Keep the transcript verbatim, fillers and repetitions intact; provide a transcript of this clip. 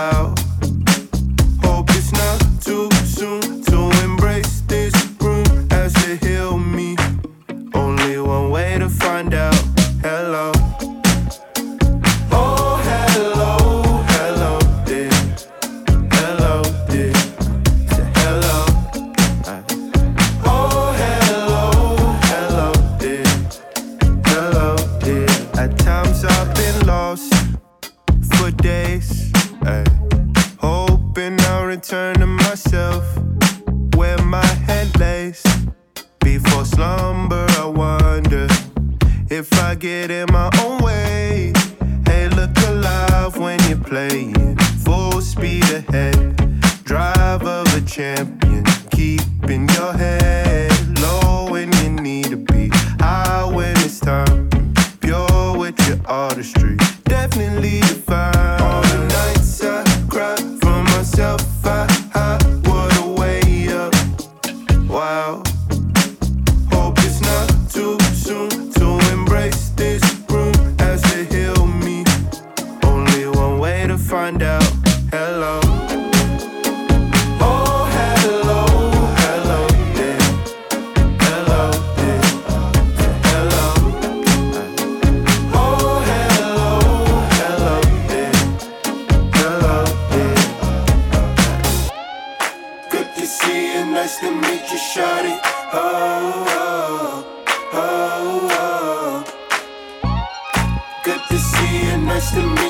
Wow. Hope it's not too soon to embrace this room as they heal me. Only one way to find out. Hello. Oh, hello, hello, dear. Hello, dear. Say hello. Oh, hello, hello, dear. Hello, dear. At times I've been lost for days, ay. Hoping I'll return to myself, where my head lays. Before slumber I wonder if I get in my own way. Hey, look alive when you're playing full speed ahead. Drive of a champion, keeping your head low when you need to be high when it's time. Pure with your artistry, definitely divine. All the nights I cry for myself, I, I would way up. Wow. Hope it's not too soon to embrace this room as they heal me. Only one way to find out. Hello. Oh, hello, hello, dear. Hello, dear. Hello. Oh, hello, hello, dear. Hello, dear. Good to see you, nice to meet you, shawty. Oh, oh, oh, oh. Good to see you, nice to meet you.